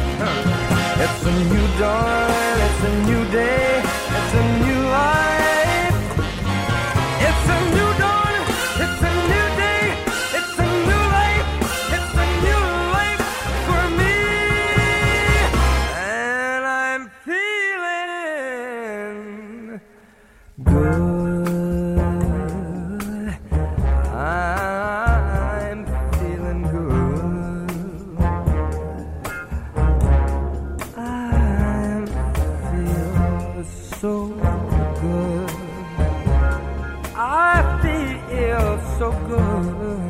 It's a new dawn, it's a new day, it's a new life. It's a new dawn, it's a new day, it's a new life, it's a new life for me. And I'm feeling good. I'm feeling good. I feel so good. I feel so good.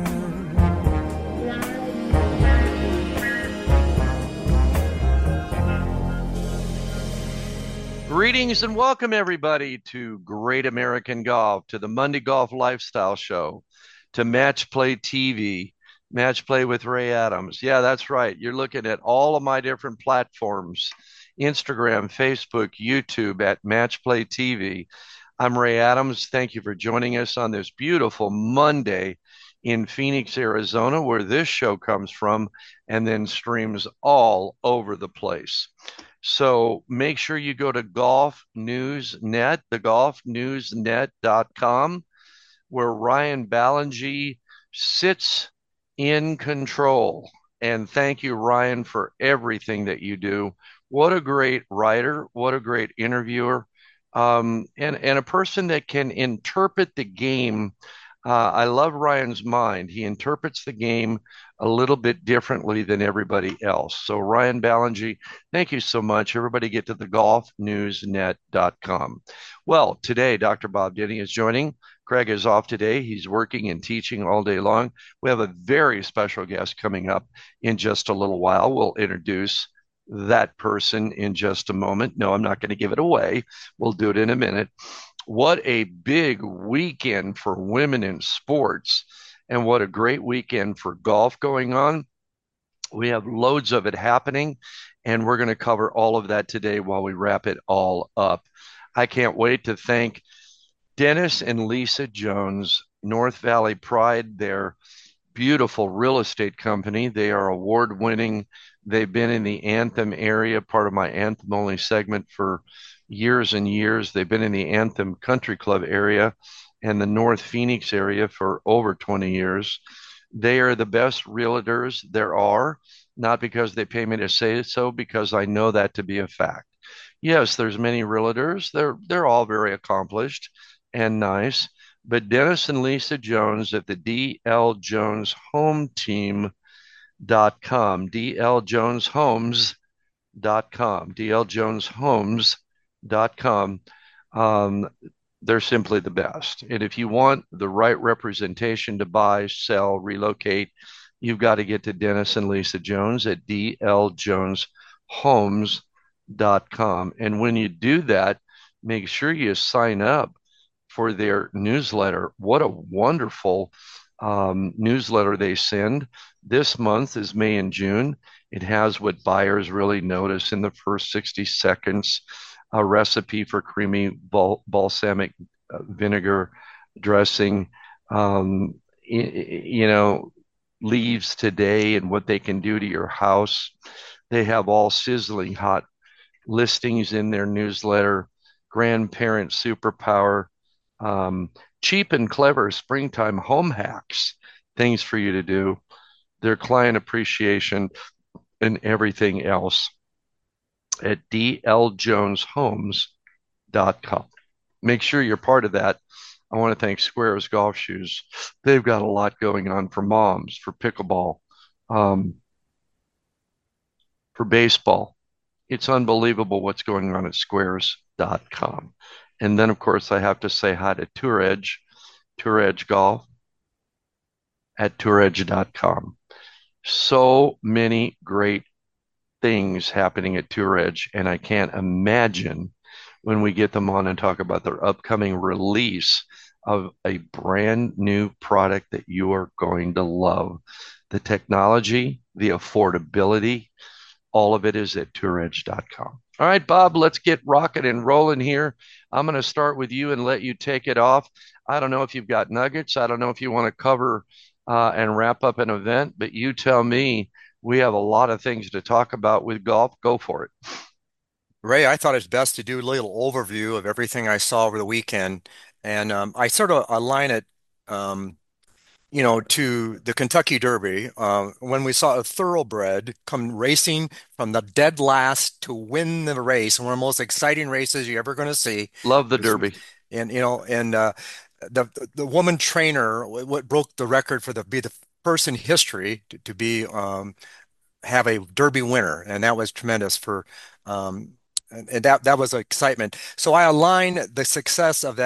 Greetings and welcome everybody to Great American Golf, to the Monday Golf Lifestyle Show, to Match Play TV, Match Play with Ray Adams. Yeah, that's right. You're looking at all of my different platforms, Instagram, Facebook, YouTube at Match Play TV. I'm Ray Adams. Thank you for joining us on this beautiful Monday in Phoenix, Arizona, where this show comes from and then streams all over the place. So make sure you go to Golf News Net, thegolfnewsnet.com, where Ryan Ballengee sits in control. And thank you, Ryan, for everything that you do. What a great writer, what a great interviewer, and a person that can interpret the game. I love Ryan's mind. He interprets the game a little bit differently than everybody else. So, Ryan Ballengee, thank you so much. Everybody get to the golfnewsnet.com. Well, today, Dr. Bob Denny is joining. Craig is off today. He's working and teaching all day long. We have a very special guest coming up in just a little while. We'll introduce that person in just a moment. No, I'm not going to give it away. We'll do it in a minute. What a big weekend for women in sports, and what a great weekend for golf going on. We have loads of it happening, and we're going to cover all of that today while we wrap it all up. I can't wait to thank Dennis and Lisa Jones, North Valley Pride, their beautiful real estate company. They are award winning. They've been in the Anthem area, part of my Anthem only segment, for years and years. They've been in the Anthem Country Club area and the North Phoenix area for over 20 years. They are the best realtors there are, not because they pay me to say so, because I know that to be a fact. Yes, there's many realtors. They're all very accomplished and nice. But Dennis and Lisa Jones at the DL Jones Home Team.com, DLJonesHomes.com, DLJonesHomes.com. They're simply the best. And if you want the right representation to buy, sell, relocate, you've got to get to Dennis and Lisa Jones at DLJonesHomes.com. And when you do that, make sure you sign up for their newsletter. What a wonderful newsletter they send. This month is May and June. It has what buyers really notice in the first 60 seconds, a recipe for creamy balsamic vinegar dressing, leaves today and what they can do to your house. They have all sizzling hot listings in their newsletter, grandparent superpower, cheap and clever springtime home hacks, things for you to do, their client appreciation, and everything else at dljoneshomes.com. Make sure you're part of that. I want to thank Squares Golf Shoes. They've got a lot going on for moms, for pickleball, for baseball. It's unbelievable what's going on at squares.com. And then, of course, I have to say hi to Tour Edge Golf at touredge.com. So many great things happening at Tour Edge, and I can't imagine when we get them on and talk about their upcoming release of a brand new product that you are going to love. The technology, the affordability, all of it is at touredge.com. All right, Bob, let's get rocking and rolling here. I'm going to start with you and let you take it off. I don't know if you've got nuggets. I don't know if you want to cover and wrap up an event, but you tell me We have a lot of things to talk about with golf. Go for it. Ray, I thought it's best to do a little overview of everything I saw over the weekend. And I sort of align it, um, to the Kentucky Derby. When we saw a thoroughbred come racing from the dead last to win the race, one of the most exciting races you're ever going to see. Love the It was, Derby. and the woman trainer, what broke the record for be the first in history to be have a Derby winner, and that was tremendous for um, and that was excitement. So I align the success of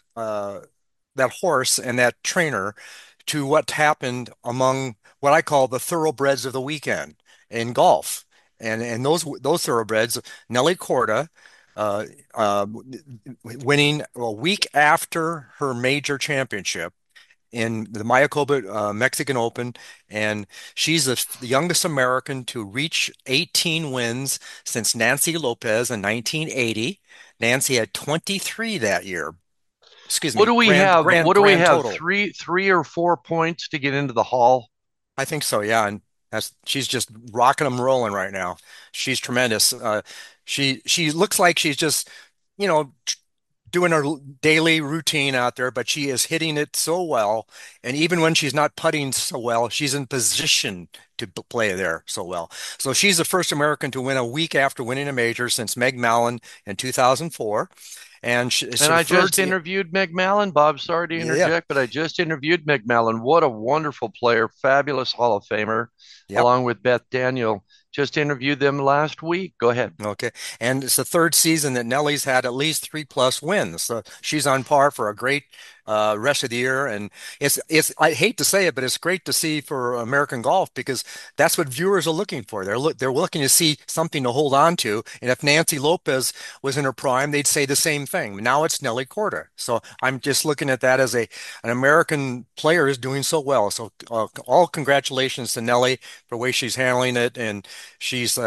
that horse and that trainer to what happened among what I call the thoroughbreds of the weekend in golf, and those thoroughbreds, Nelly Korda. Uh, uh, Winning a week after her major championship in the Mayakoba Mexican Open, and she's the youngest American to reach 18 wins since Nancy Lopez in 1980. Nancy had 23 that year. Excuse What me, do we grand have? grand What do we grand have? total. Three or 4 points to get into the hall. I think so, yeah, and that's she's just rocking them rolling right now. She's tremendous. She looks like she's just, you know, doing her daily routine out there, but she is hitting it so well. And even when she's not putting so well, she's in position to play there so well. So she's the first American to win a week after winning a major since Meg Mallon in 2004. And it's And her I third. just interviewed Meg Mallon. Bob, sorry to Yeah. interject, but I just interviewed Meg Mallon. What a wonderful player, fabulous Hall of Famer, Yep. along with Beth Daniel. Just interviewed them last week. Go ahead. Okay. And it's the third season that Nellie's had at least three plus wins. So she's on par for a great rest of the year. And it's I hate to say it, but it's great to see for American golf because that's what viewers are looking for. They're looking to see something to hold on to. And if Nancy Lopez was in her prime, they'd say the same thing. Now it's Nelly Korda. So I'm just looking at that as an American player is doing so well. So all congratulations to Nelly for the way she's handling it. And she's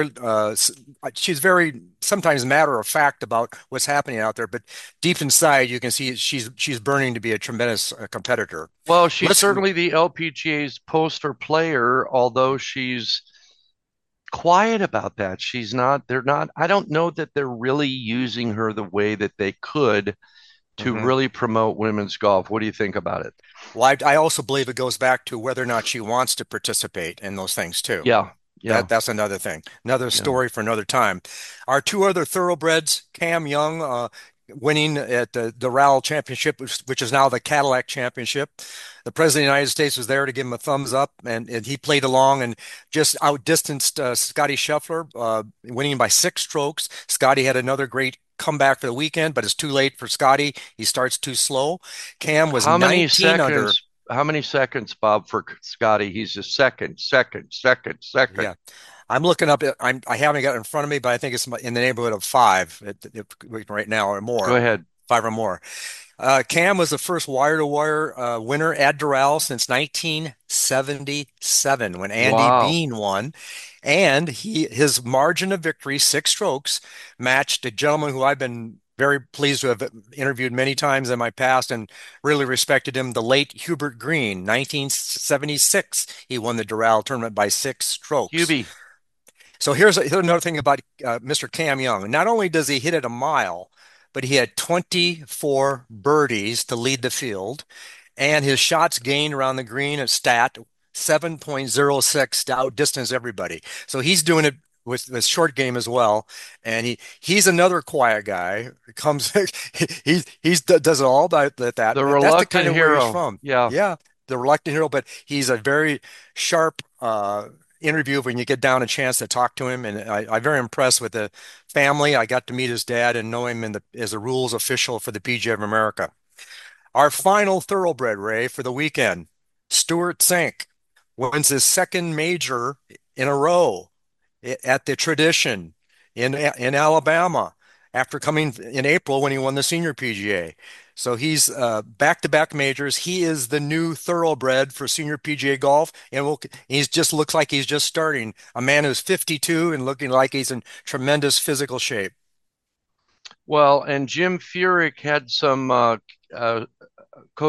she's very sometimes matter of fact about what's happening out there, but deep inside you can see she's burning to be a tremendous competitor. Well, she's Let's certainly the LPGA's poster player, although she's quiet about that. They're not, I don't know that they're really using her the way that they could to Mhm. really promote women's golf. What do you think about it? Well, I also believe it goes back to whether or not she wants to participate in those things too. Yeah, yeah. That's another thing, another Yeah. story for another time. Our two other thoroughbreds, Cam Young, winning at the Doral Championship, which is now the Cadillac Championship. The President of the United States was there to give him a thumbs up, and he played along and just outdistanced Scotty Scheffler, winning by 6 strokes. Scotty had another great comeback for the weekend, but it's too late for Scotty. He starts too slow. Cam was How many 19 under. seconds? How many seconds, Bob, for Scotty? He's a second, second, second, second. Yeah. I'm looking up. I haven't got it in front of me, but I think it's in the neighborhood of five right now or Go more, ahead. 5 or more. Cam was the first wire-to-wire winner at Doral since 1977 when Andy Wow. Bean won, and his margin of victory, 6 strokes, matched a gentleman who I've been very pleased to have interviewed many times in my past and really respected him, the late Hubert Green, 1976. He won the Doral tournament by 6 strokes. Hubie. So here's another thing about Mr. Cam Young. Not only does he hit it a mile, but he had 24 birdies to lead the field, and his shots gained around the green at stat 7.06 to outdistance everybody. So he's doing it with short game as well, and he's another quiet guy. Comes he does it all by that. The That's the kind reluctant of where he's hero. from. Yeah. Yeah, the reluctant hero, but he's a very sharp interview when you get down a chance to talk to him. And I'm very impressed with the family. I got to meet his dad and know him as a rules official for the PGA of America. Our final thoroughbred, Ray, for the weekend, Stuart Sink wins his second major in a row at the Tradition in Alabama after coming in April when he won the Senior PGA. So he's back-to-back majors. He is the new thoroughbred for Senior PGA golf, and he's just looks like he's just starting. A man who's 52 and looking like he's in tremendous physical shape. Well, and Jim Furyk had some uh,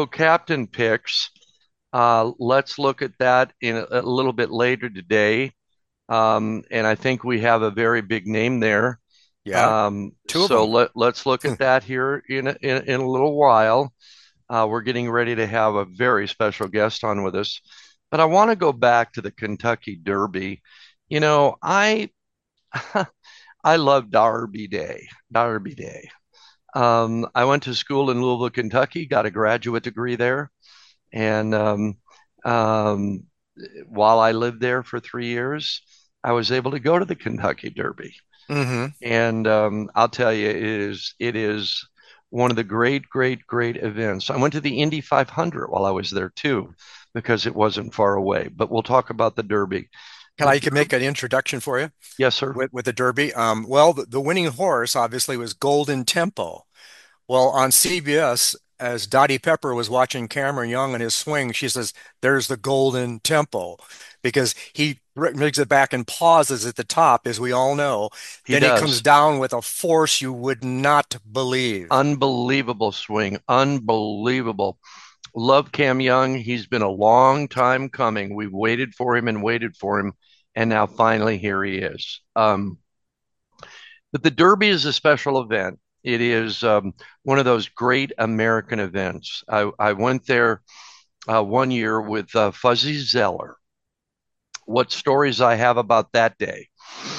co-captain picks. Let's look at that in a little bit later today. And I think we have a very big name there. Yeah, two of So them. let's look at that here in a little while. We're getting ready to have a very special guest on with us, but I want to go back to the Kentucky Derby. You know, I I love Derby Day. Derby Day. I went to school in Louisville, Kentucky, got a graduate degree there, and um, while I lived there for 3 years, I was able to go to the Kentucky Derby. Hmm. And I'll tell you, it is one of the great, great, great events. I went to the Indy 500 while I was there too, because it wasn't far away. But we'll talk about the Derby. Can The I can Derby, make an introduction for you yes, sir. with the Derby? Well, the winning horse obviously was Golden Tempo. Well, on CBS, as Dottie Pepper was watching Cameron Young and his swing, she says, "There's the Golden Tempo," because he brings it back and pauses at the top, as we all know. He Then he comes does. down with a force you would not believe. Unbelievable swing. Unbelievable. Love Cam Young. He's been a long time coming. We've waited for him and waited for him, and now finally here he is. But the Derby is a special event. It is one of those great American events. I went there one year with Fuzzy Zeller. What stories I have about that day.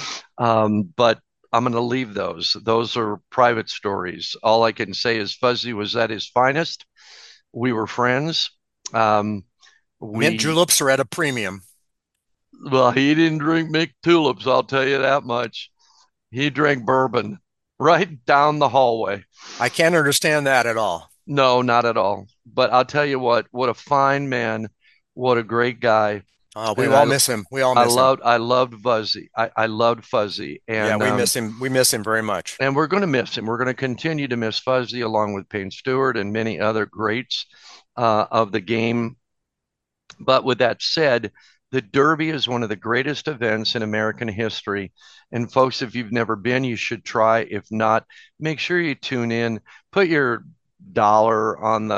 But I'm going to leave those. Those are private stories. All I can say is Fuzzy was at his finest. We were friends. Um, Mint we juleps are at a premium. Well, he didn't drink Mick tulips. I'll tell you that much. He drank bourbon right down the hallway. I can't understand that at all. No, not at all. But I'll tell you what a fine man, what a great guy. We And all miss him. We all I miss him. loved Fuzzy. I loved Fuzzy. Yeah, we miss him. We miss him very much. And we're going to miss him. We're going to continue to miss Fuzzy along with Payne Stewart and many other greats of the game. But with that said, the Derby is one of the greatest events in American history. And folks, if you've never been, you should try. If not, make sure you tune in. Put your dollar on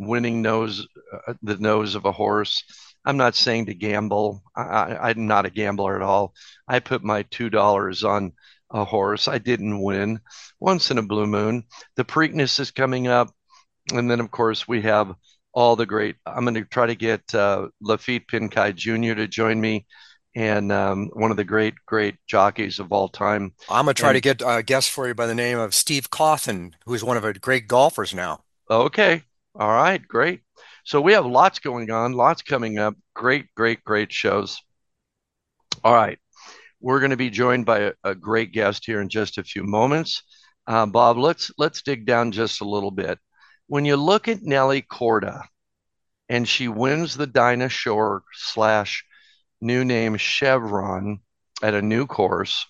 the nose of a horse. I'm not saying to gamble. I'm not a gambler at all. I put my $2 on a horse. I didn't win. Once in a blue moon. The Preakness is coming up. And then, of course, we have all the great. I'm going to try to get Lafitte Pincay Jr. to join me, and one of the great, great jockeys of all time. I'm gonna try to And get a guest for you by the name of Steve Cawthon, who's one of our great golfers now. okay, all right, great. So we have lots going on, lots coming up. Great, great, great shows. All right, we're going to be joined by a great guest here in just a few moments. Bob, let's dig down just a little bit. When you look at Nelly Corda and she wins the Dinah Shore slash new name Chevron at a new course.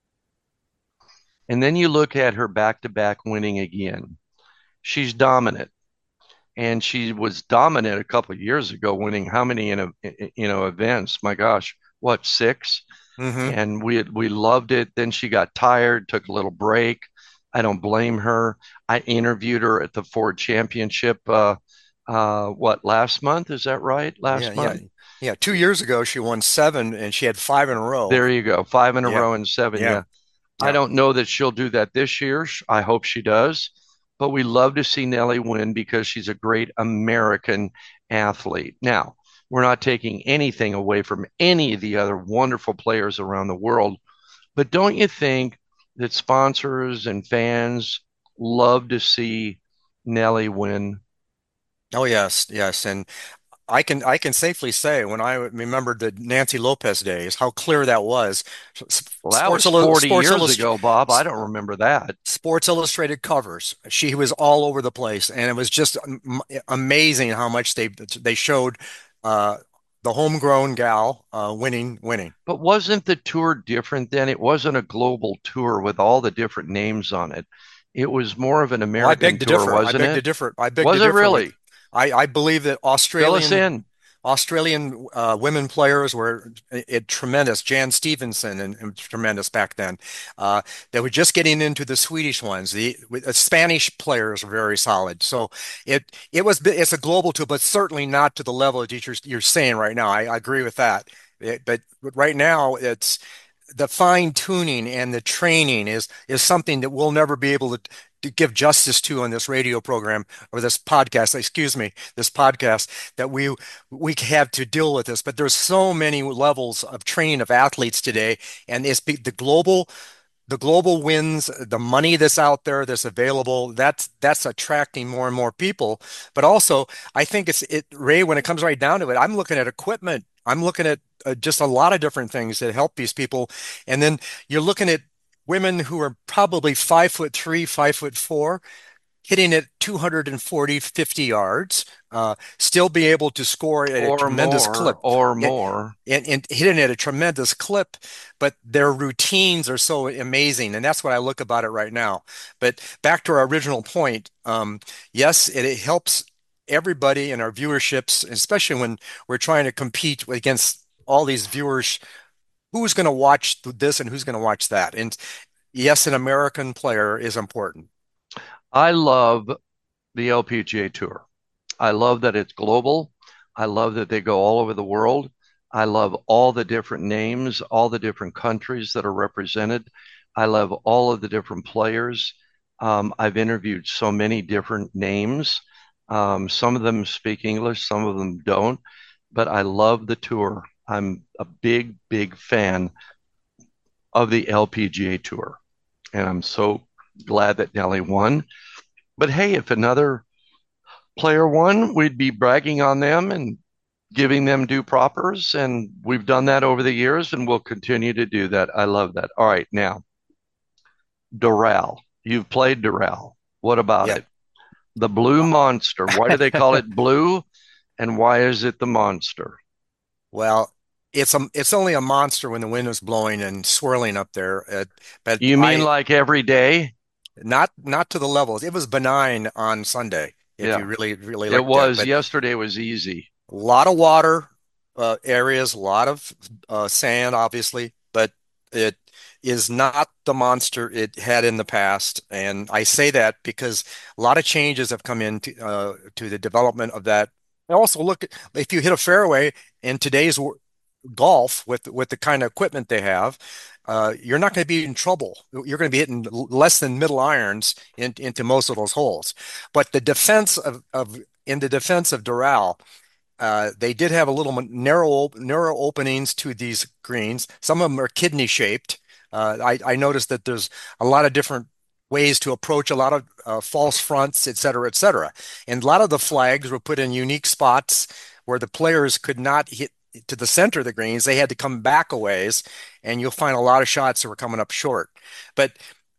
And then you look at her back to back winning again. She's dominant. And she was dominant a couple of years ago, winning how many events? My gosh, what, six? Hmm. And we loved it. Then she got tired, took a little break. I don't blame her. I interviewed her at the Ford Championship. What, last month? Is that right? Yeah, Last yeah, month? yeah. 2 years ago, she won seven, and she had five in a row. There you go. Five in a Yeah, row and seven. yeah, Yeah. I yeah. don't know that she'll do that this year. I hope she does. But we love to see Nelly win because she's a great American athlete. Now, we're not taking anything away from any of the other wonderful players around the world. But don't you think that sponsors and fans love to see Nelly win? Oh yes, yes. And I can safely say when I remembered the Nancy Lopez days, how clear that was. Well, that was 40 Sports years Illustrated. ago, Bob. I don't remember that. Sports Illustrated covers. She was all over the place, and it was just amazing how much they showed uh, the homegrown gal winning. But wasn't the tour different then? It wasn't a global tour with all the different names on it. It was more of an Well, I American beg to tour, differ. I wasn't beg to it? differ. I beg to Was it differ with. really? I believe that Fill us in. Australian women players were tremendous. Jan Stevenson and tremendous back then. They were just getting into the Swedish ones. The Spanish players were very solid. So it's a global tour, but certainly not to the level that you're saying right now. I agree with that. But right now, it's the fine tuning and the training is something that we'll never be able to give justice to on this radio program or this podcast, excuse me, this podcast that we have to deal with this. But there's so many levels of training of athletes today, and it's the global wins, the money that's out there that's available, that's attracting more and more people. But also, I think Ray, when it comes right down to it, I'm looking at equipment. I'm looking at just a lot of different things that help these people. And then you're looking at women who are probably 5'3", 5'4", hitting it 240, 50 yards, still be able to score at a or tremendous more, clip. or And, more. and hitting at a tremendous clip, but their routines are so amazing. And that's what I look about it right now. But back to our original point, yes, it helps everybody in our viewerships, especially when we're trying to compete against all these viewers. Who's going to watch this and who's going to watch that? And yes, an American player is important. I love the LPGA Tour. I love that it's global. I love that they go all over the world. I love all the different names, all the different countries that are represented. I love all of the different players. I've interviewed so many different names. Some of them speak English, some of them don't, but I love the tour. I'm a big, big fan of the LPGA Tour, and I'm so glad that Nelly won. But hey, if another player won, we'd be bragging on them and giving them due propers. And we've done that over the years and we'll continue to do that. I love that. All right. Now, Doral. You've played Doral. What about Yeah. it? The Blue Monster. Why do they call it blue? And why is it the monster? Well, it's only a monster when the wind is blowing and swirling up there. But You mean I like every day? not to the levels. It was benign on Sunday, if you Yeah, really it looked at. was. But Yesterday was easy. a lot of water areas, a lot of sand, obviously, but it is not the monster it had in the past. And I say that because a lot of changes have come into to the development of that. And also, look, if you hit a fairway in today's golf with the kind of equipment they have, you're not going to be in trouble. You're going to be hitting less than middle irons into most of those holes. But in the defense of Doral, they did have a little narrow openings to these greens. Some of them are kidney shaped. I noticed that there's a lot of different ways to approach a lot of false fronts, et cetera, et cetera. And a lot of the flags were put in unique spots where the players could not hit to the center of the greens. They had to come back a ways, and you'll find a lot of shots that were coming up short. But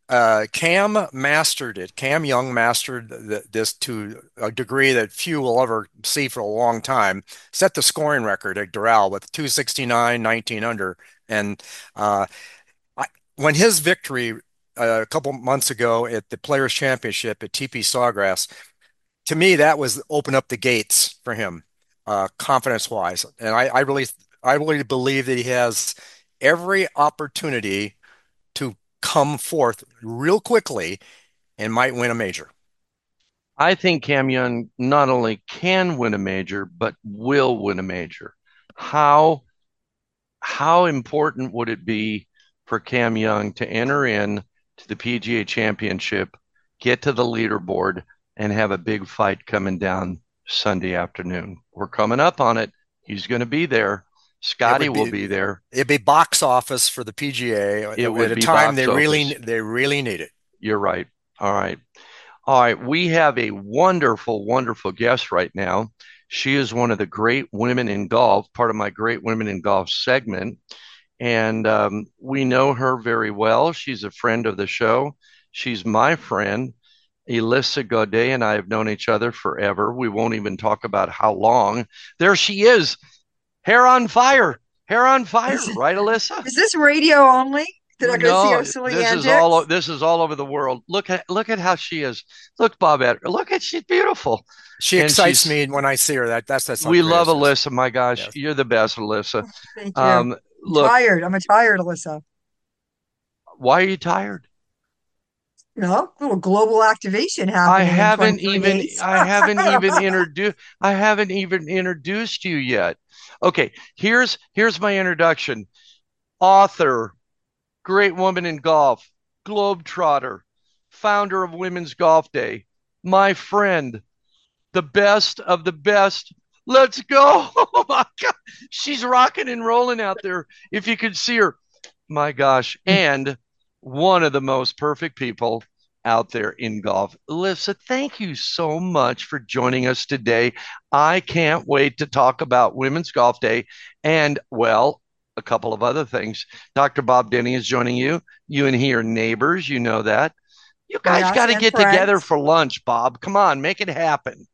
Cam mastered it. Cam Young mastered this to a degree that few will ever see for a long time. Set the scoring record at Doral with 269, 19 under. And uh, I, when his victory a couple months ago at the Players Championship at TP Sawgrass, to me, that was open up the gates for him, confidence wise. And I really believe that he has every opportunity to come forth real quickly and might win a major. I think Cam Young not only can win a major, but will win a major. How how important would it be for Cam Young to enter in to the PGA Championship, get to the leaderboard, and have a big fight coming down Sunday afternoon? We're coming up on it. He's going to be there. It Scotty would will be be there. it'd be box office for the PGA It at would a be time box office. they really need it. You're right. All right. All right. We have a wonderful, wonderful guest right now. She is one of the great women in golf, part of my Great Women in Golf segment. And we know her very well. She's a friend of the show. She's my friend. Elissa Gaudet and I have known each other forever. We won't even talk about how long. There she is, hair on fire, hair on fire, Is, right, Elissa? is this radio only? Did I go see No, our silly antics? this is all over the world. Look at how she is. Look, Bob, at her. Look at she's beautiful, She and excites she's. me when I see her. That's not We love criticism. Alyssa. My gosh, Yes. you're the best, Alyssa. Thank you. Look, I'm tired, Alyssa. why are you tired? little global activation happening in 2028. I haven't even introduced you yet. Okay, here's my introduction. Author, great woman in golf, globetrotter, founder of Women's Golf Day, my friend, the best of the best. Let's go. Oh my God. She's rocking and rolling out there. If you could see her, my gosh. And one of the most perfect people out there in golf. Alyssa, thank you so much for joining us today. I can't wait to talk about Women's Golf Day and, well, a couple of other things. Dr. Bob Denny is joining you. You and he are neighbors. You know that. You guys got to get together for lunch, Bob. Come on, make it happen.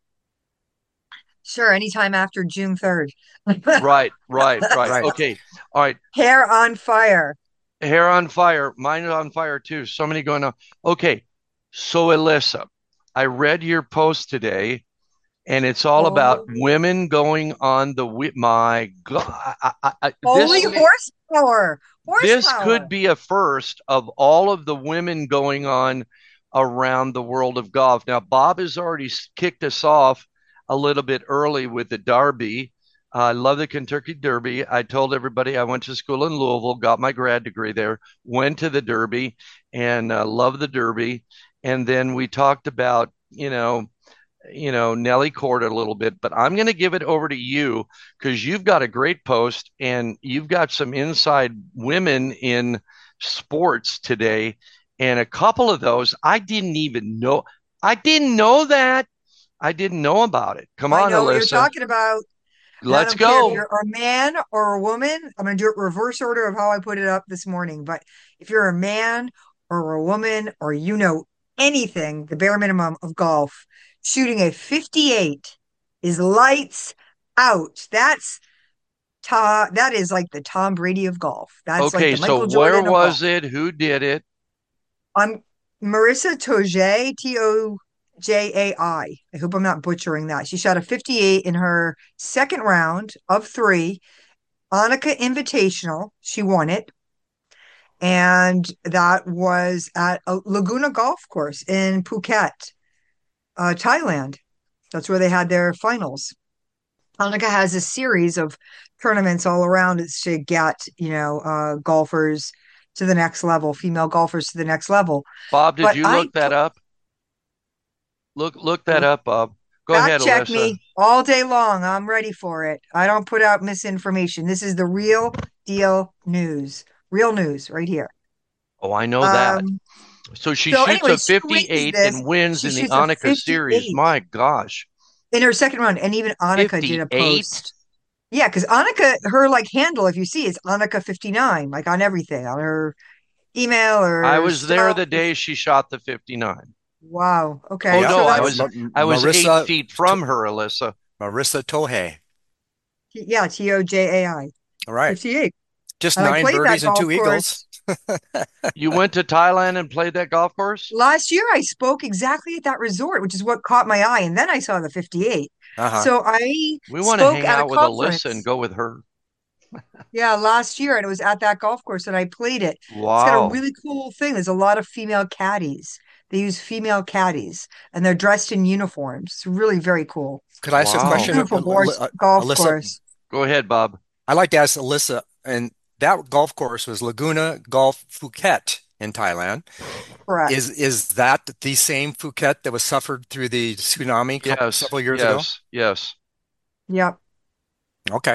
Sure, anytime after June 3rd. Right. Okay. All right. Hair on fire. Hair on fire. Mine is on fire too. So many going on. Okay. So, Alyssa, I read your post today, and it's all about women going on my God. Holy horsepower. This could be a first of all of the women going on around the world of golf. Now, Bob has already kicked us off a little bit early with the Derby. I love the Kentucky Derby. I told everybody I went to school in Louisville, got my grad degree there, went to the Derby, and love the Derby. And then we talked about, Nelly Court a little bit, but I'm going to give it over to you because you've got a great post and you've got some inside women in sports today. And a couple of those I didn't even know. I didn't know that. I didn't know about it. Come on, I know Alyssa. What you're talking about. Let's go. If you're a man or a woman, I'm going to do it reverse order of how I put it up this morning. But if you're a man or a woman or anything, the bare minimum of golf, shooting a 58 is lights out. That is like the Tom Brady of golf. That's okay. Like the Michael so where Jordan was it? Who did it? I'm Marissa Tojai, Tojai. I hope I'm not butchering that. She shot a 58 in her second round of 3, Annika Invitational. She won it. And that was at a Laguna Golf Course in Phuket, Thailand. That's where they had their finals. Annika has a series of tournaments all around to get, golfers to the next level, female golfers to the next level. Bob, did you look that up? Look that up, Bob. Go ahead, Alyssa. Check me all day long. I'm ready for it. I don't put out misinformation. This is the real deal news. Real news right here. Oh, I know that. So she shoots a 58 and wins in the Annika series. My gosh. In her second round. And even Annika did a post. Yeah, because Annika, her handle, if you see, is Annika 59, like on everything, on her email or I was there the day she shot the 59. Wow. Okay. Oh, no, I was Marissa, 8 feet from her, Alyssa. Marissa Tojai. Yeah, Tojai. All right. 58. Just 9 birdies and 2 eagles. You went to Thailand and played that golf course? Last year, I spoke exactly at that resort, which is what caught my eye. And then I saw the 58. So we want to hang out with Alyssa and go with her. Yeah, last year, and it was at that golf course that I played it. Wow. It's got a really cool thing. There's a lot of female caddies. They use female caddies, and they're dressed in uniforms. It's really very cool. Could I ask a question? Beautiful golf Alyssa, course. Go ahead, Bob. I'd like to ask Alyssa, and that golf course was Laguna Golf Phuket in Thailand. Correct. Is that the same Phuket that was suffered through the tsunami several years ago? Yes. Yep. Okay.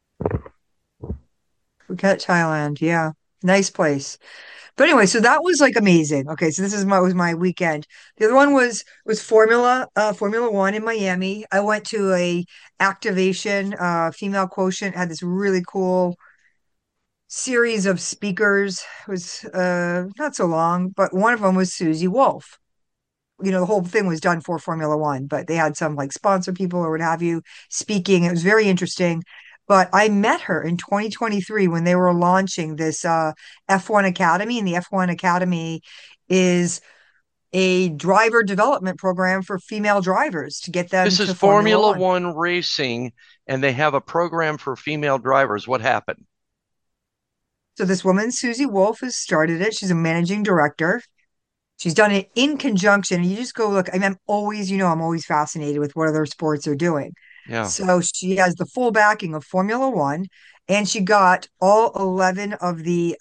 Phuket, Thailand. Yeah. Nice place. But anyway, so that was amazing. Okay, so this was my weekend. The other one was Formula One in Miami. I went to a activation, Female Quotient had this really cool series of speakers. It was not so long, but one of them was Susie Wolf. The whole thing was done for Formula One, but they had some sponsor people or what have you speaking. It was very interesting. But I met her in 2023 when they were launching this F1 Academy, and the F1 Academy is a driver development program for female drivers to get them. This is Formula One racing, and they have a program for female drivers. What happened? So this woman, Susie Wolf, has started it. She's a managing director. She's done it in conjunction, and you just go look. I mean, I'm always, I'm always fascinated with what other sports are doing. Yeah. So she has the full backing of Formula One, and she got all 11 of the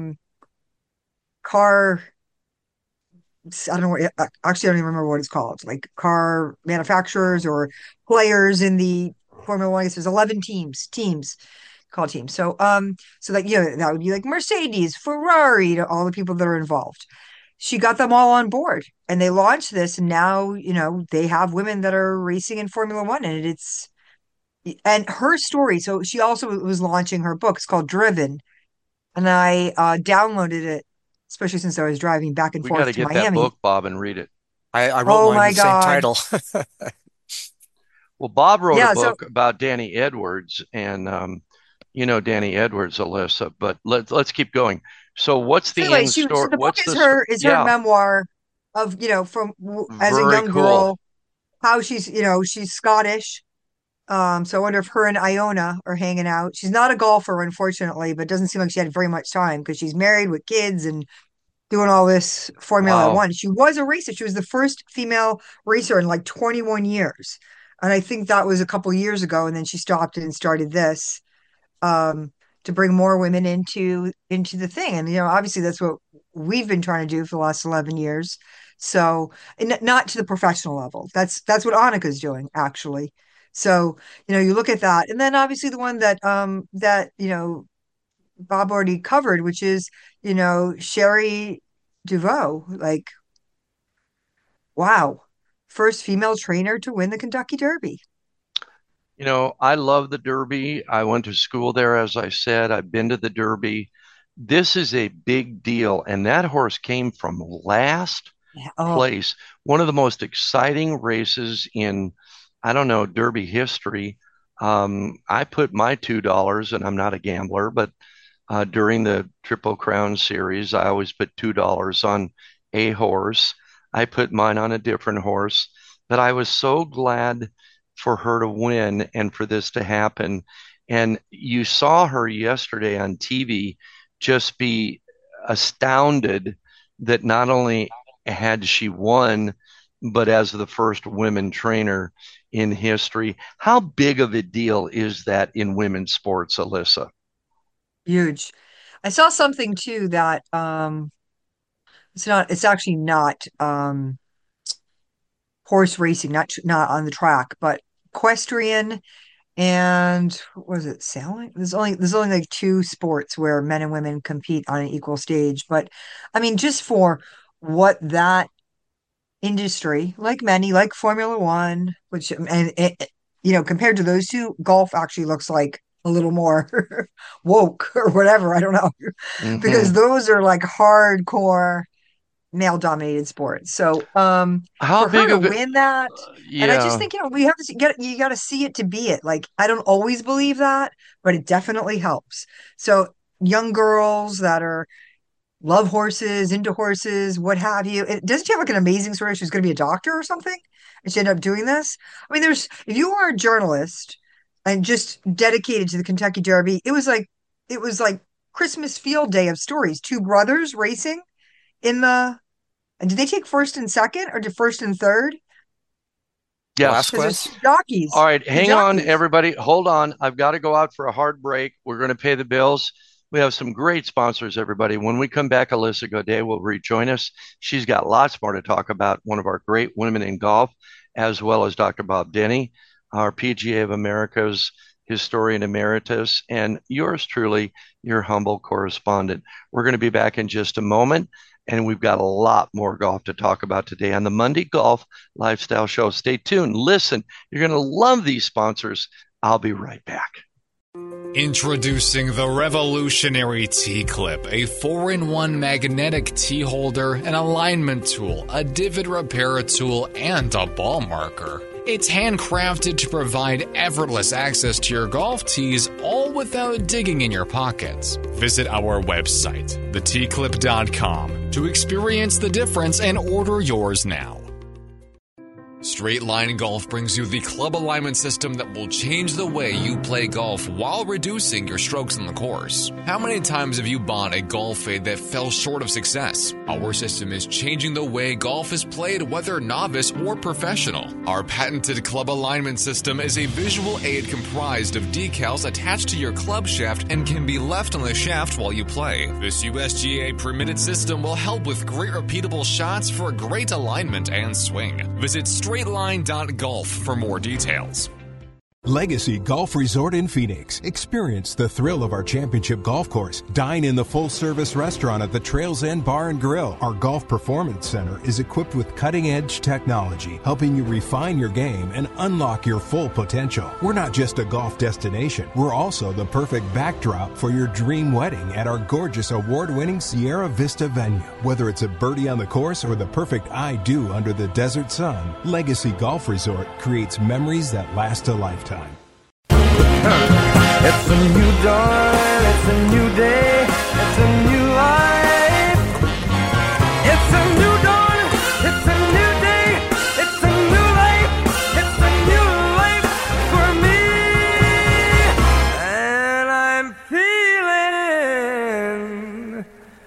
car. I don't know what, actually, I don't even remember what it's called, like car manufacturers or players in the Formula One. I guess there's 11 teams called teams. So like, that would be like Mercedes, Ferrari, to all the people that are involved. She got them all on board and they launched this. And now, they have women that are racing in Formula One, and her story. So she also was launching her book. It's called Driven. And I downloaded it, especially since I was driving back and We got forth to to get that Miami. book, Bob, and read it. I wrote Oh mine my with the same God. title. Well, Bob wrote a Yeah. So book about Danny Edwards, and Danny Edwards, Alyssa. But let's keep going. So, what's So the anyway, end so story? the book What's the is story? her Yeah, memoir of, from as a very young cool. girl, how she's Scottish. So I wonder if her and Iona are hanging out. She's not a golfer, unfortunately, but it doesn't seem like she had very much time because she's married with kids and doing all this Formula Wow. One. She was a racer. She was the first female racer in like 21 years. And I think that was a couple years ago. And then she stopped and started this. um, to bring more women into the thing. And obviously that's what we've been trying to do for the last 11 years. So, and not to the professional level. That's what Annika's doing actually. So, you look at that, and then obviously the one that Bob already covered, which is Sherry DeVoe. Like, wow, first female trainer to win the Kentucky Derby. I love the Derby. I went to school there, as I said. I've been to the Derby. This is a big deal, and that horse came from last Yeah. Oh, place. One of the most exciting races in, I don't know, Derby history. I put my $2, and I'm not a gambler, but during the Triple Crown series, I always put $2 on a horse. I put mine on a different horse, but I was so glad for her to win and for this to happen. And you saw her yesterday on TV just be astounded that not only had she won, but as the first women trainer in history. How big of a deal is that in women's sports, Alyssa? huge. I saw something too that it's actually not horse racing, not on the track, but equestrian and what was it, sailing? There's only like two sports where men and women compete on an equal stage. But I mean, just for what that industry, like many, like Formula One, which and compared to those two, golf actually looks like a little more woke or whatever. I don't know, because Hmm. those are like hardcore male dominated sports. So How for her big to of it? win that, and I just Yeah. think, we have to you got to see it to be it. Like, I don't always believe that, but it definitely helps. So young girls that are love horses, into horses, what have you. Doesn't she have like an amazing story? She's going to be a doctor or something, and she ended up doing this. I mean, if you are a journalist and just dedicated to the Kentucky Derby, it was like Christmas field day of stories. Two brothers racing in the and did they take first and second, or did first and third? Yes. Because there's Velasquez. two jockeys. All right, Two hang on, jockeys. everybody. Hold on. I've got to go out for a hard break. We're going to pay the bills. We have some great sponsors, everybody. When we come back, Alyssa Godet will rejoin us. She's got lots more to talk about. One of our great women in golf, as well as Dr. Bob Denny, our PGA of America's historian emeritus, and yours truly, your humble correspondent. We're going to be back in just a moment, and we've got a lot more golf to talk about today on the Monday Golf Lifestyle Show. Stay tuned. Listen, you're going to love these sponsors. I'll be right back. Introducing the revolutionary T-Clip, a 4-in-1 magnetic T-holder, an alignment tool, a divot repair tool, and a ball marker. It's handcrafted to provide effortless access to your golf tees, all without digging in your pockets. Visit our website, thetclip.com, to experience the difference and order yours now. Straight Line Golf brings you the club alignment system that will change the way you play golf while reducing your strokes on the course. How many times have you bought a golf fade that fell short of success? Our system is changing the way golf is played, whether novice or professional. Our patented club alignment system is a visual aid comprised of decals attached to your club shaft and can be left on the shaft while you play. This USGA permitted system will help with great repeatable shots for a great alignment and swing. Visit straightline.golf for more details. Legacy Golf Resort in Phoenix. Experience the thrill of our championship golf course. Dine in the full-service restaurant at the Trails End Bar and Grill. Our Golf Performance Center is equipped with cutting-edge technology, helping you refine your game and unlock your full potential. We're not just a golf destination. We're also the perfect backdrop for your dream wedding at our gorgeous award-winning Sierra Vista venue. Whether it's a birdie on the course or the perfect I do under the desert sun, Legacy Golf Resort creates memories that last a lifetime. It's a new dawn, it's a new day, it's a new life. It's a new dawn, it's a new day, it's a new life. It's a new life for me. And I'm feeling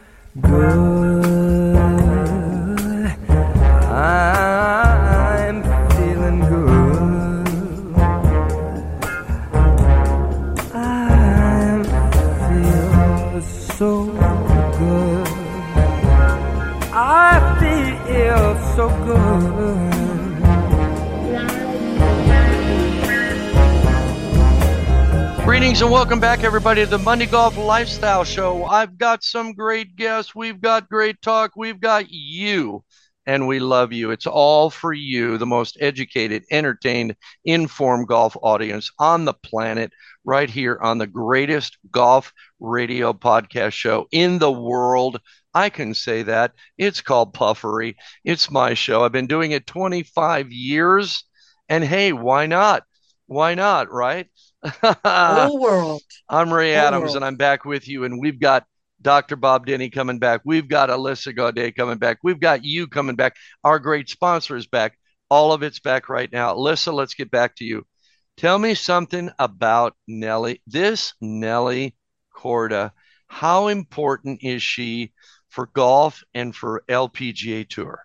good. I'm feeling good. So good. I feel so good. Greetings and welcome back, everybody, to the Monday Golf Lifestyle Show. I've got some great guests. We've got great talk. We've got you, and we love you. It's all for you, the most educated, entertained, informed golf audience on the planet, right here on the greatest golf radio podcast show in the world. I can say that. It's called Puffery. It's my show. I've been doing it 25 years. And hey, why not? Why not, right? Whole world. I'm Ray Whole Adams, world. and I'm back with you. And we've got Dr. Bob Denny coming back. We've got Alyssa Gaudet coming back. We've got you coming back. Our great sponsor is back. All of it's back right now. Alyssa, let's get back to you. Tell me something about Nelly. This Nelly Korda. How important is she for golf and for LPGA Tour?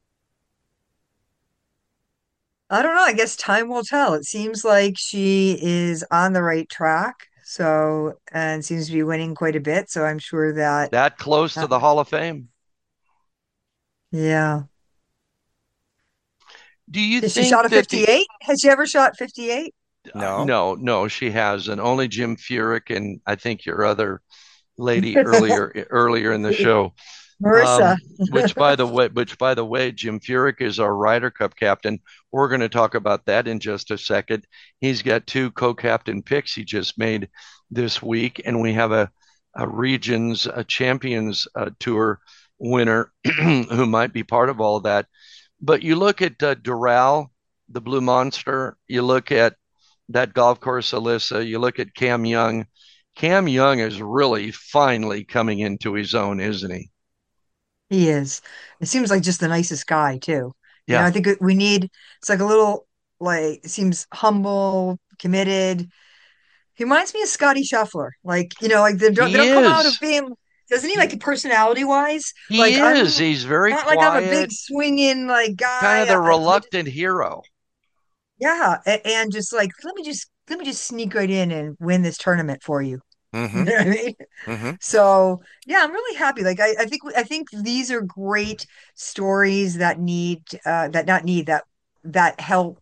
I don't know. I guess time will tell. It seems like she is on the right track. So, and seems to be winning quite a bit. So I'm sure that, That close to the Hall of Fame? yeah. Do you Has she think shot a that the 58? Has she ever shot 58? No. she hasn't. Only Jim Furyk and I think your other lady earlier in the show. Marissa. Which by the way, Jim Furyk is our Ryder Cup captain. We're going to talk about that in just a second. He's got 2 co-captain picks he just made this week, and we have a Regions Champions Tour winner who might be part of all of that. But you look at Doral, the Blue Monster. You look at that golf course, Alyssa. You look at Cam Young. Cam Young is really finally coming into his own, isn't he? He is. It seems like just the nicest guy too. You know, Yeah, I think we need, it's like a little, like, it seems humble, committed. He reminds me of Scotty Scheffler. Like, you know, like they he don't come out of is. being, doesn't he, like personality wise? He Like, is. I'm He's very not like I'm a big quiet, swinging like kind of guy. the reluctant hero. Yeah. And just like, let me just sneak right in and win this tournament for you. You Mm-hmm. know what I mean? Mm-hmm. So yeah, I'm really happy. Like I think these are great stories that need that not need that help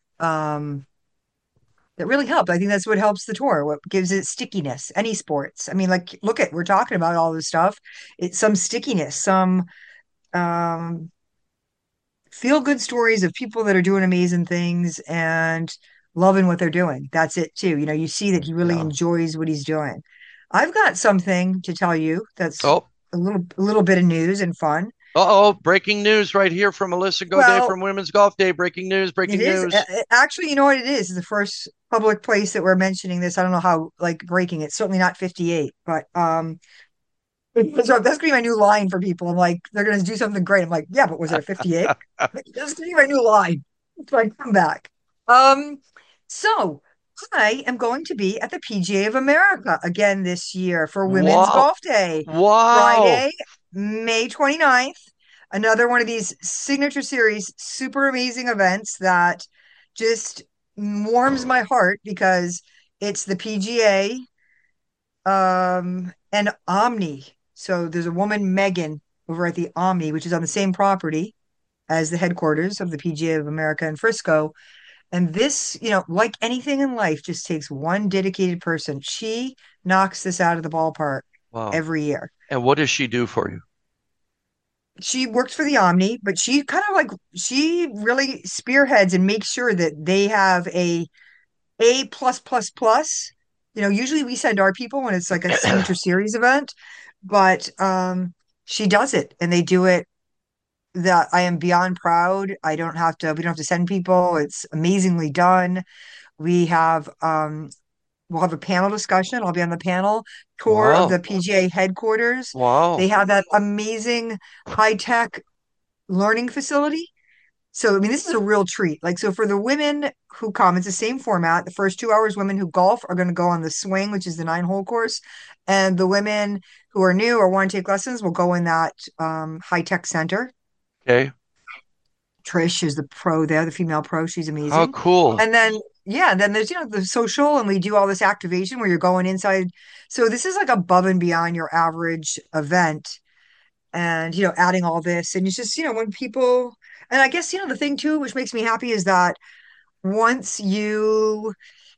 that really help. I think that's what helps the tour, what gives it stickiness. Any sports. I mean, like look at we're talking about all this stuff. It's some stickiness, some um feel good stories of people that are doing amazing things and loving what they're doing. That's it too. You know, you see that he really Yeah. enjoys what he's doing. I've got something to tell you that's Oh, a little bit of news and fun. breaking news right here from Alyssa Gaudet Well, from Women's Golf Day. Breaking news, it breaking is news. actually, you know what it is? It's the first public place that we're mentioning this. I don't know how like breaking it. Certainly not 58, but so that's gonna be my new line for people. I'm like, they're gonna do something great. I'm like, yeah, but was it a 58? That's gonna be my new line. So I come back. Um, so I am going to be at the PGA of America again this year for Women's Wow. Golf Day, Wow. Friday, May 29th. Another one of these signature series, super amazing events that just warms my heart because it's the PGA and Omni. So there's a woman, Megan, over at the Omni, which is on the same property as the headquarters of the PGA of America in Frisco. And this, like anything in life, just takes one dedicated person. She knocks this out of the ballpark Wow. every year. And what does she do for you? She works for the Omni, but she really spearheads and makes sure that they have A plus plus plus. Usually we send our people when it's like a signature series event, but she does it and they do it that I am beyond proud. We don't have to send people. It's amazingly done. We have we'll have a panel discussion. I'll be on the panel tour of Wow. the PGA headquarters. They Wow. have that amazing high-tech learning facility. So, I mean, this is a real treat. Like, so for the women who come, it's the same format. The first 2 hours, women who golf are going to go on the swing, which is the 9-hole course. And the women who are new or want to take lessons will go in that high-tech center. Okay. Trish is the pro there, the female pro. She's How amazing. cool. And then, yeah, then there's, the social, and we do all this activation where you're going inside. So this is like above and beyond your average event. And, adding all this. And it's just, when people, and I guess, the thing too, which makes me happy is that once you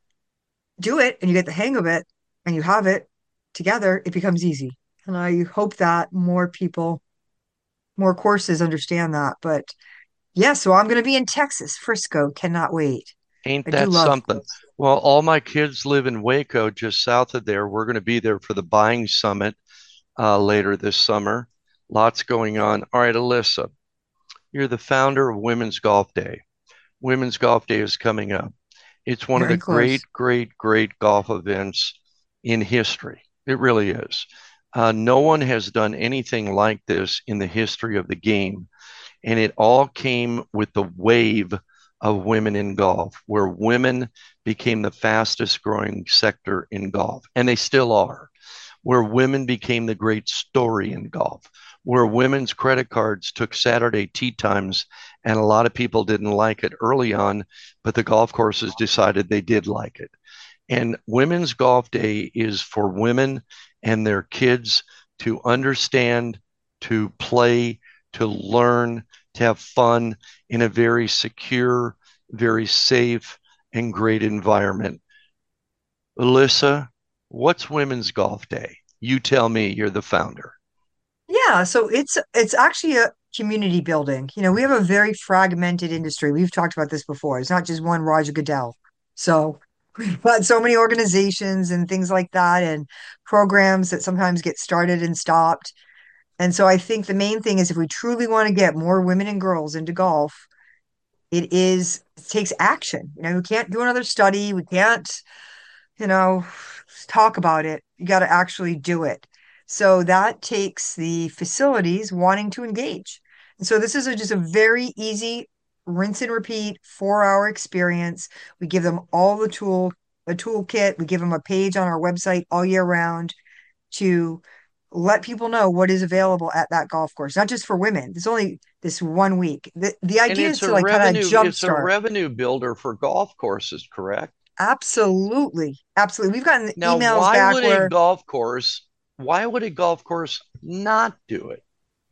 do it and you get the hang of it and you have it together, it becomes easy. And I hope that more people, more courses understand that. But yeah, so I'm going to be in Texas, Frisco. Cannot wait. Ain't I do that love something? this. Well, all my kids live in Waco, just south of there. We're going to be there for the buying summit later this summer. Lots going on. All right, Alyssa, you're the founder of Women's Golf Day. Women's Golf Day is coming up. It's one of the Very great, close. great, great golf events in history. It really is. No one has done anything like this in the history of the game. And it all came with the wave of women in golf, where women became the fastest growing sector in golf, and they still are, where women became the great story in golf, where women's credit cards took Saturday tee times, and a lot of people didn't like it early on, but the golf courses decided they did like it. And Women's Golf Day is for women and their kids to understand, to play, to learn, to have fun in a very secure, very safe, and great environment. Alyssa, what's Women's Golf Day? You tell me, you're the founder. Yeah, so it's actually a community building. We have a very fragmented industry. We've talked about this before. It's not just one Roger Goodell. So we've got so many organizations and things like that and programs that sometimes get started and stopped. And so I think the main thing is if we truly want to get more women and girls into golf, it takes action. We can't do another study. We can't you know, talk about it. You got to actually do it. So that takes the facilities wanting to engage. And so this is just a very easy rinse and repeat 4-hour experience. We give them all a toolkit. We give them a page on our website all year round to let people know what is available at that golf course, not just for women. There's only this one week. The And idea is it's to like kind of it's a jumpstart. revenue builder for golf courses, correct? Absolutely. Absolutely. We've gotten Now, emails back where why would a golf course not do it?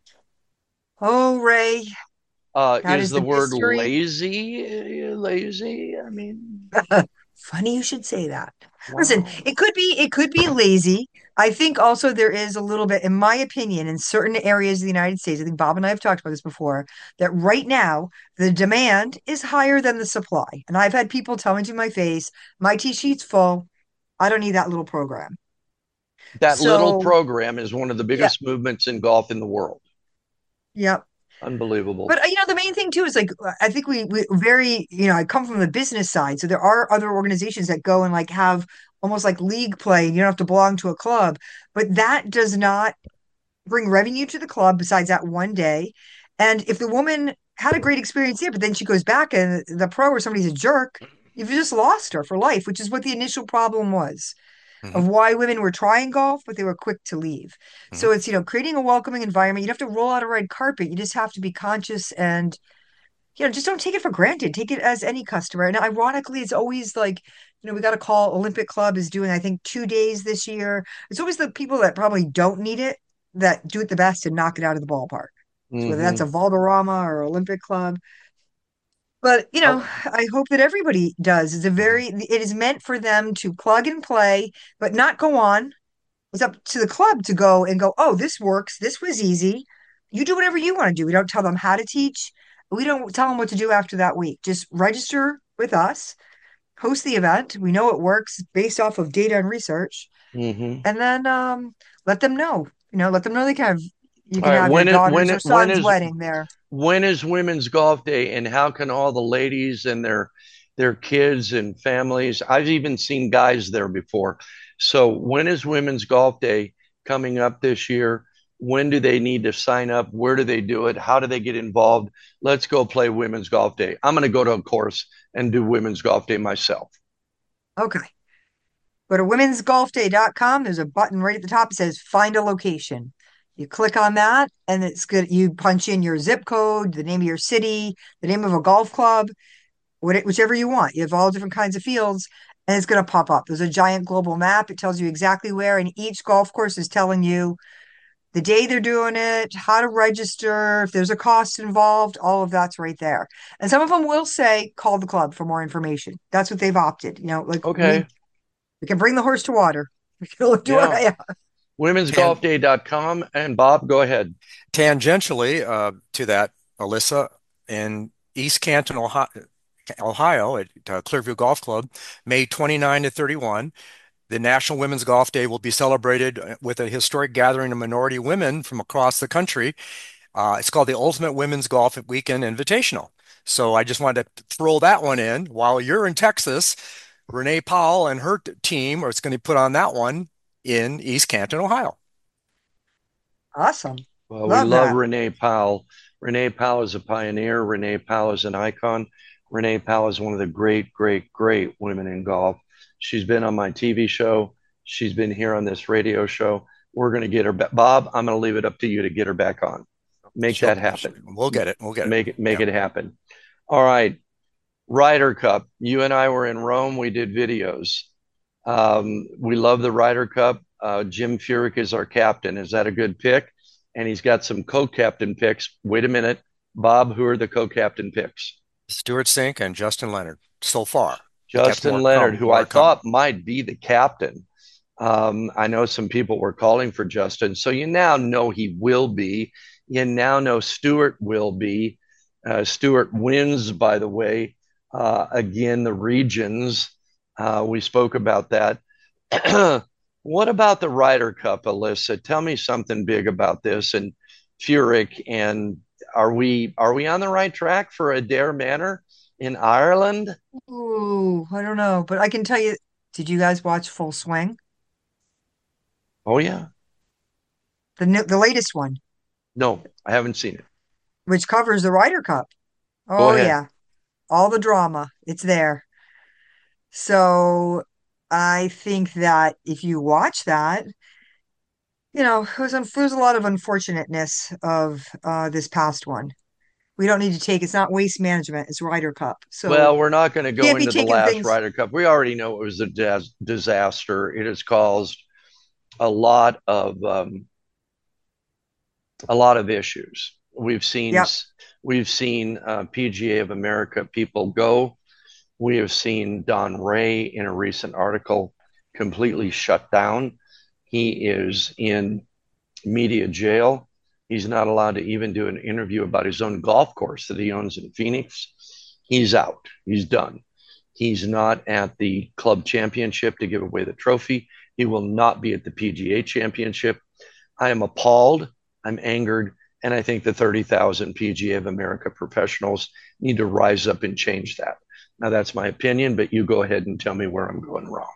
Oh, Ray, that Is is the the word mystery. lazy? Lazy? I mean, Funny you should say that. Listen, wow. it could be lazy. I think also there is a little bit, in my opinion, in certain areas of the United States, I think Bob and I have talked about this before, that right now the demand is higher than the supply. And I've had people tell me to my face, my T sheet's full. I don't need that little program. That little So, program is one of the yeah, biggest movements in golf in the world. yeah. Unbelievable. But the main thing too is like I think we very I come from the business side, so there are other organizations that go and like have almost like league play. You don't have to belong to a club, but that does not bring revenue to the club besides that one day. And if the woman had a great experience there, but then she goes back and the pro or somebody's a jerk, you've just lost her for life, which is what the initial problem was Hmm. of why women were trying golf, but they were quick to leave. Hmm. So it's, creating a welcoming environment. You don't have to roll out a red carpet. You just have to be conscious and, just don't take it for granted. Take it as any customer. And ironically, it's always like, we got a call. Olympic Club is doing, I think, 2 days this year. It's always the people that probably don't need it that do it the best and knock it out of the ballpark. So whether that's Hmm. a Valderrama or Olympic Club. But, Oh, I hope that everybody does. Hmm. It is meant for them to plug and play, but not go on. It's up to the club to go and go, oh, this works. This was easy. You do whatever you want to do. We don't tell them how to teach. We don't tell them what to do after that week. Just register with us, host the event. We know it works based off of data and research. hmm. And then let them know, let them know you All can right. have your daughter's or son's wedding there. When is Women's Golf Day, and how can all the ladies and their kids and families? I've even seen guys there before. So when is Women's Golf Day coming up this year? When do they need to sign up? Where do they do it? How do they get involved? Let's go play Women's Golf Day. I'm going to go to a course and do Women's Golf Day myself. Okay. Go to womensgolfday.com. There's a button right at the top that says find a location. You click on that and it's good. You punch in your zip code, the name of your city, the name of a golf club, whichever you want. You have all different kinds of fields and it's going to pop up. There's a giant global map. It tells you exactly where, and each golf course is telling you the day they're doing it, how to register, if there's a cost involved, all of that's right there. And some of them will say, call the club for more information. That's what they've opted. Like Okay. we can bring the horse to water. We can do Yeah. it. Yeah. Tan Womensgolfday.com. And Bob, go ahead. Tangentially to that, Alyssa, in East Canton, Ohio, at Clearview Golf Club, May 29 to 31. The National Women's Golf Day will be celebrated with a historic gathering of minority women from across the country. It's called the Ultimate Women's Golf Weekend Invitational. So I just wanted to throw that one in. While you're in Texas, Renee Powell and her team are going to put on that one in East Canton, Ohio. Awesome. Well, we Love love that. Renee Powell. Renee Powell is a pioneer. Renee Powell is an icon. Renee Powell is one of the great, great, great women in golf. She's been on my TV show. She's been here on this radio show. We're going to get her back. Bob, I'm going to leave it up to you to get her back on. Make that happen. We'll get it. We'll get it. Make Yeah. it happen. All right. Ryder Cup. You and I were in Rome. We did videos. We love the Ryder Cup. Jim Furyk is our captain. Is that a good pick? And he's got some co-captain picks. Wait a minute, Bob. Who are the co-captain picks? Stuart Sink and Justin Leonard so far. Got Justin more to Leonard, come, who more I to come. thought might be the captain. I know some people were calling for Justin, so you now know he will be. You now know Stuart will be. Stuart wins, by the way. Again, the regions. We spoke about that. What about the Ryder Cup, Alyssa? Tell me something big about this and Furyk. And are we on the right track for Adair Manor in Ireland? Ooh, I don't know, but I can tell you, did you guys watch Full Swing? Oh yeah. The latest one, No, I haven't seen it. which covers the Ryder Cup. Go Oh ahead. yeah, all the drama, it's there. So I think that if you watch that, there's a lot of unfortunateness of this past one. We don't need to take, it's not waste management, it's Ryder Cup. So Well, we're not going to go can't be into the taking last things. Ryder Cup. We already know it was a disaster. It has caused a lot of issues. Yep. We've seen PGA of America people go. We have seen Don Ray in a recent article completely shut down. He is in media jail. He's not allowed to even do an interview about his own golf course that he owns in Phoenix. He's out. He's done. He's not at the club championship to give away the trophy. He will not be at the PGA championship. I am appalled. I'm angered. And I think the 30,000 PGA of America professionals need to rise up and change that. Now, that's my opinion, but you go ahead and tell me where I'm going wrong.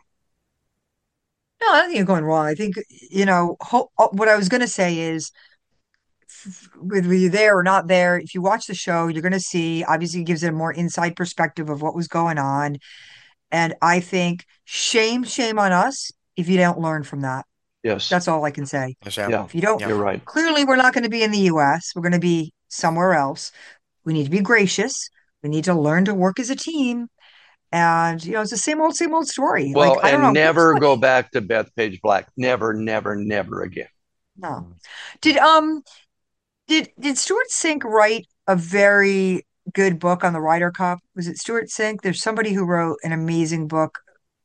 No, I don't think you're going wrong. I think, what I was going to say is whether you're there or not there, if you watch the show, you're going to see, obviously, it gives it a more inside perspective of what was going on. And I think shame on us if you don't learn from that. Yes. That's all I can say. Yes, yeah. Yeah. If you don't, Yeah. You're right. clearly we're not going to be in the US. We're going to be somewhere else. We need to be gracious. We need to learn to work as a team. And, it's the same old story. Like, Well, I don't and know. never go back to Bethpage Black. Never, never, never again. No. Did did Stuart Sink write a very good book on the Ryder Cup? Was it Stuart Sink? There's somebody who wrote an amazing book.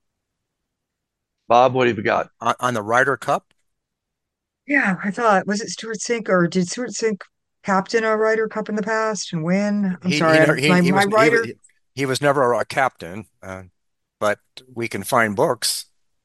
Bob, what have you got? On the Ryder Cup? Yeah, I thought, was it Stuart Sink or did Stuart Sink captain a Ryder Cup in the past and win? I'm He sorry, never my writer. he was never a captain, but we can find books.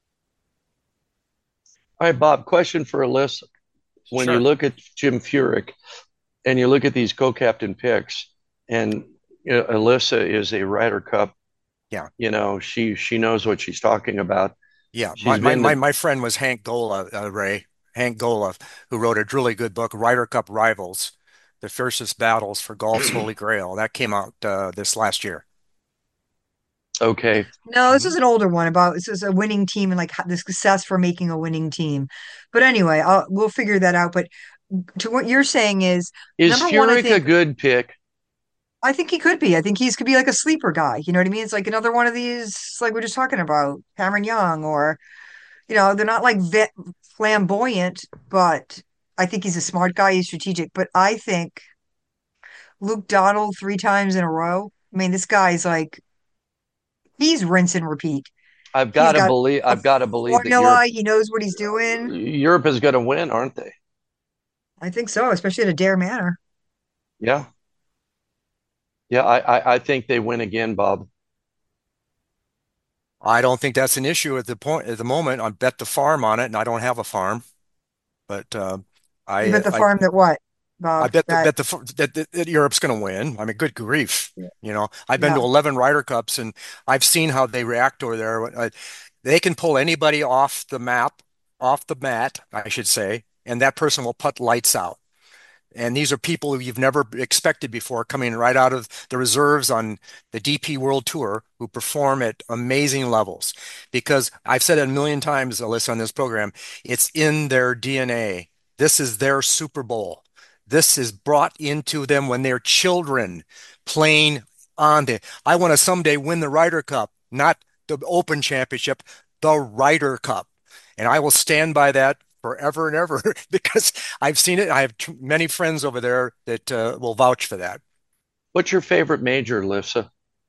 All right, Bob, question for Alyssa. When you Sure. look at Jim Furyk and you look at these co-captain picks, and Alyssa is a Ryder Cup, Yeah. she knows what she's talking about. Yeah, She's been to my friend was Hank Gola, Hank Gola, who wrote a really good book, Ryder Cup Rivals, The Fiercest Battles for Golf's Holy Grail. That came out this last year. okay. No, this Mhm. is an older one about this is a winning team and like the success for making a winning team. But anyway, we'll figure that out. But to what you're saying is Is number one, Furyk a good pick? I think he could be. I think he's could be like a sleeper guy. You know what I mean? It's like another one of these, like we're just talking about, Cameron Young, or they're not like flamboyant, but I think he's a smart guy. He's strategic. But I think Luke Donald 3 times in a row. I mean, this guy's like he's rinse and repeat. I've got He's to got believe. a I've got to believe that formula. He knows what he's doing. Europe is going to win, aren't they? I think so, especially at Adair Manor. Yeah, yeah. I think they win again, Bob. I don't think that's an issue at the moment. I bet the farm on it, and I don't have a farm, but You bet the I farm that what, I Bob? bet That that Europe's going to win. I mean, good grief. yeah. I've been to Yeah. 11 Ryder Cups and I've seen how they react over there. They can pull anybody off the map, off the mat, I should say, and that person will put lights out. And these are people who you've never expected before coming right out of the reserves on the DP World Tour who perform at amazing levels. Because I've said it a million times, Alyssa, on this program, it's in their DNA. This is their Super Bowl. This is brought into them when they're children playing on the. I want to someday win the Ryder Cup, not the Open Championship, the Ryder Cup. And I will stand by that forever and ever because I've seen it. I have many friends over there that will vouch for that. What's your favorite major, Lissa?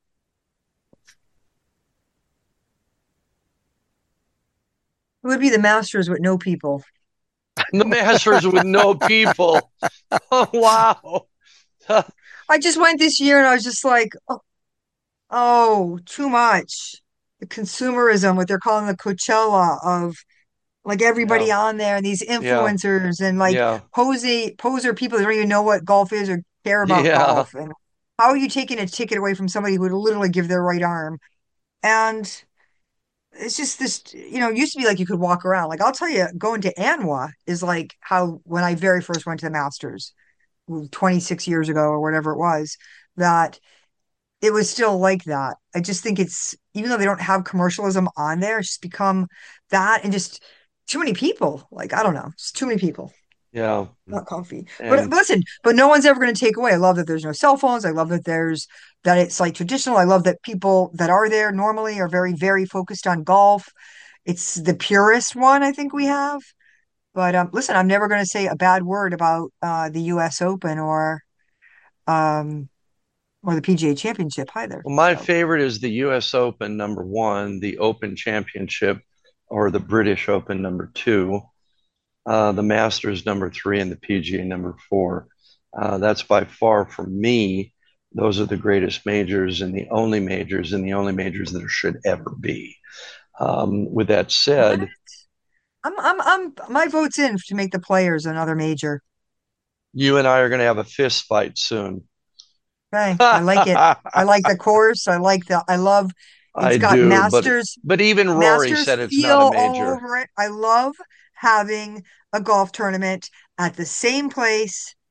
It would be the Masters with no people. The Masters with no people. Oh, wow. I just went this year and I was just like, oh, too much. The consumerism, what they're calling the Coachella of like everybody Yeah, on there and these yeah, influencers and like yeah, poser people that don't even know what golf is or care about yeah. golf. And how are you taking a ticket away from somebody who would literally give their right arm? And it's just this, it used to be like you could walk around. Like I'll tell you, going to Anwa is like how when I very first went to the Masters 26 years ago or whatever it was, that it was still like that. I just think it's even though they don't have commercialism on there, it's just become that and just too many people. Like I don't know, just too many people. Yeah. Not comfy. But And listen, but no one's ever going to take away. I love that there's no cell phones. I love that that it's like traditional. I love that people that are there normally are very, very focused on golf. It's the purest one I think we have. But listen, I'm never going to say a bad word about the U.S. Open um, or the PGA Championship either. well, my So favorite is the US Open, number one, the Open Championship, or the British Open, number two, the Masters, number three, and the PGA, number four. That's by far, for me, those are the greatest majors and the only majors that there should ever be. With that what? said, My vote's in to make the Players another major. you and I are going to have a fist fight soon. Okay, I like it. I I like the course. I love it's got do, but even Rory Masters said it's feel not a all major. over it. I love having a golf tournament at the same place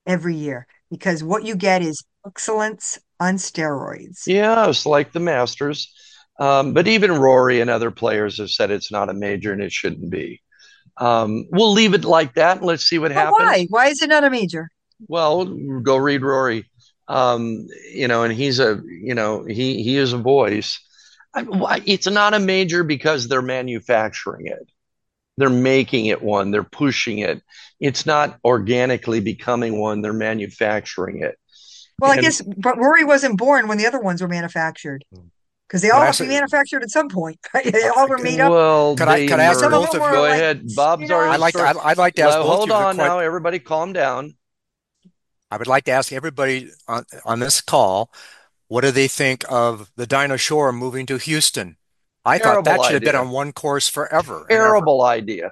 every year because what you get is excellence on steroids. Yeah, it's like the Masters. But even Rory and other players have said it's not a major and it shouldn't be. We'll leave it like that and let's see what But why? happens. Why is it not a major? Well, go read Rory. And he is a voice. It's not a major because they're manufacturing it. They're making it one. They're pushing it. It's not organically becoming one. They're manufacturing it. Well, I And guess, but Rory wasn't born when the other ones were manufactured because they Can all I have to be say, manufactured at some point. They all were made up. well, they could I ask Some of emerge. both them of were Go you? like, ahead. Bob's our historian. I'd like to ask both Hold of you on now, everybody, calm down. I would like to ask everybody on this call, what do they think of the Dinah Shore moving to Houston? I thought Terrible that should have been idea. on one course forever and ever. Terrible idea.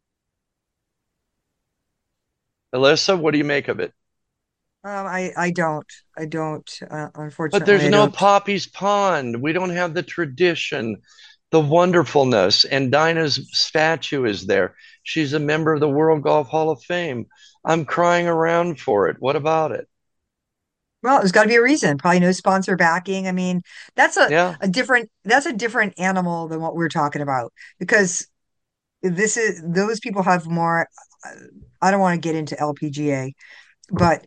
Alyssa, what do you make of it? I don't, But unfortunately, there's I no don't. Poppy's Pond. We don't have the tradition, the wonderfulness, and Dinah's statue is there. She's a member of the World Golf Hall of Fame. I'm crying around for it. What about it? Well, there's got to be a reason. Probably no sponsor backing. I mean, that's Yeah, that's a different animal than what we're talking about because this is those people have more. I don't want to get into LPGA, but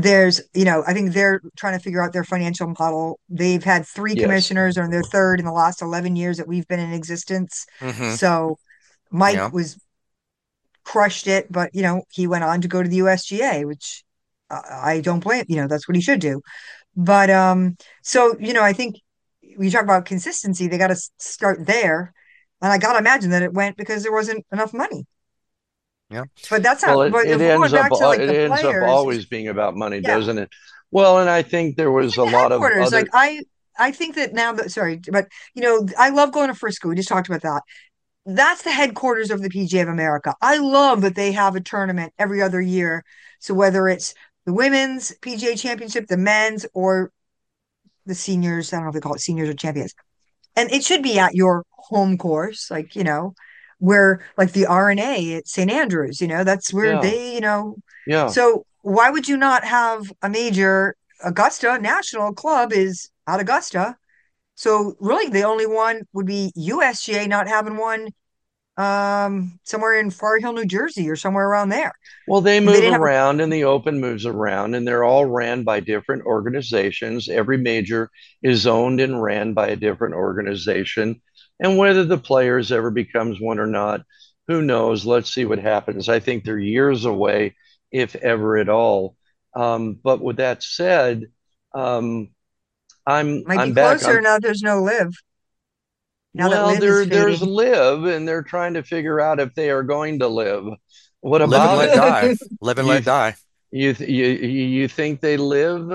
I think they're trying to figure out their financial model. They've had three yes, commissioners or their third in the last 11 years that we've been in existence. Hmm. So Mike Yeah. was crushed it, but he went on to go to the USGA, which I don't blame, that's what he should do. But so I think when you talk about consistency, they got to start there. And I got to imagine that it went because there wasn't enough money. Yeah. But that's well, not, but if it we're going ends up back to like it the ends up players, always being about money, yeah, doesn't it? Well, and I think there was even a the lot of headquarters, like other. I think that now that, sorry, but I love going to Frisco. We just talked about that. That's the headquarters of the PGA of America. I love that they have a tournament every other year. So whether it's the women's PGA championship, the men's, or the seniors, I don't know if they call it seniors or champions. And it should be at your home course, like, where like the R&A at St. Andrews, that's where Yeah, yeah. so why would you not have a major Augusta National Club is at Augusta? So really the only one would be USGA not having one somewhere in Far Hill, New Jersey or somewhere around there. Well, they They move didn't have around and the Open moves around, and they're all ran by different organizations. Every major is owned and ran by a different organization. And whether the players ever becomes one or not, who knows? Let's see what happens. I think they're years away, if ever at all. But with that said, um, might be I'm back closer on. now that there's no live. Now that Well, live is there's fading. live, and they're trying to figure out if they are going to live. What Live and about let it? die. Live and You let die. you think they live,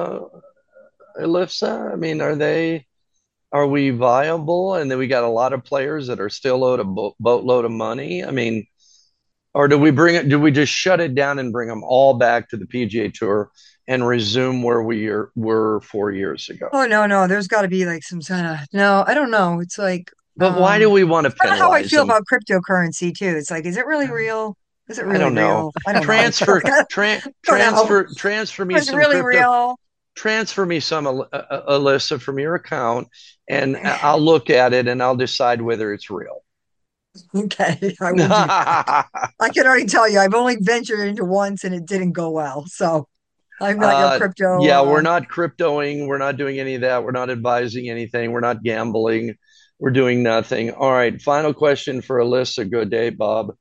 Ellipsa? I mean, are we viable? And then we got a lot of players that are still owed a boatload of money. I mean, or do we just shut it down and bring them all back to the PGA Tour and resume where were 4 years ago? Oh no, no, there's got to be like some kind of no, I don't know. It's like But why do we want to it's kind of how I penalize feel them? about cryptocurrency too. It's like, is it really real? Is it I really don't know. real? I don't know. Transfer, I don't know. transfer me Is it some really crypto. real? Transfer me some, Alyssa, from your account, and I'll look at it and I'll decide whether it's real. Okay, I will do that. I can already tell you, I've only ventured into once and it didn't go well. So I'm not your crypto. Yeah, we're not cryptoing. We're not doing any of that. We're not advising anything. We're not gambling. We're doing nothing. All right. Final question for Alyssa. Good day, Bob.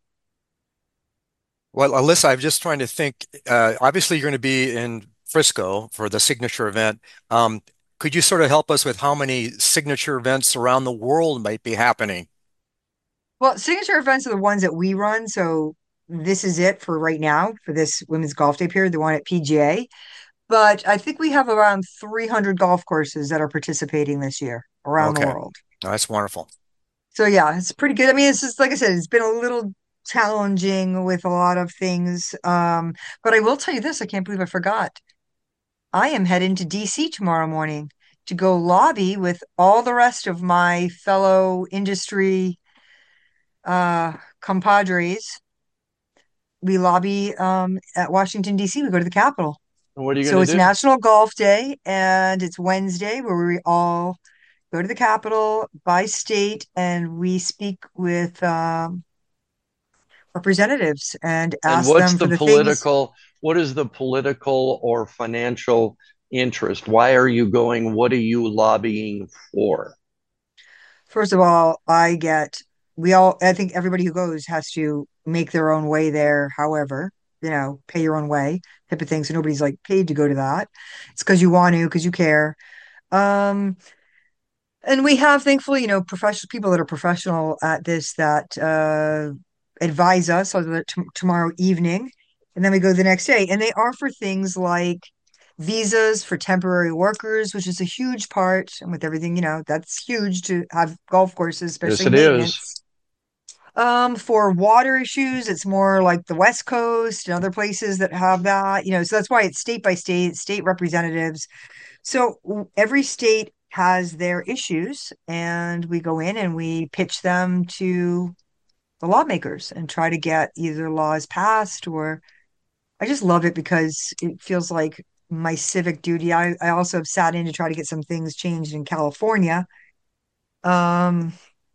Well, Alyssa, I'm just trying to think. Obviously, you're going to be in Frisco for the signature event. Could you sort of help us with how many signature events around the world might be happening? Well, signature events are the ones that we run. So this is it for right now for this women's golf day period, the one at PGA. But I think we have around 300 golf courses that are participating this year around the Okay, world. that's wonderful. So yeah, it's pretty good. I mean, it's just like I said, it's been a little challenging with a lot of things. But I will tell you this, I can't believe I forgot. I am heading to DC tomorrow morning to go lobby with all the rest of my fellow industry compadres lobby at Washington, D.C. We go to the Capitol. And what are you So going it's to do? National Golf Day, and it's Wednesday where we all go to the Capitol by state, and we speak with representatives and And ask them for the things. what is the political or financial interest? Why are you going? What are you lobbying for? First of all, I think everybody who goes has to make their own way there, however, pay your own way type of thing. So nobody's like paid to go to that. It's because you want to, because you care. Um, and we have, thankfully, professional people that are professional at this that advise us on tomorrow evening. And then we go the next day. And they offer things like visas for temporary workers, which is a huge part. And with everything, that's huge to have golf courses, Yes, especially it is. maintenance. For water issues, it's more like the West Coast and other places that have that, so that's why it's state by state, state representatives. So every state has their issues, and we go in and we pitch them to the lawmakers and try to get either laws passed or I just love it because it feels like my civic duty. I also have sat in to try to get some things changed in California. Um,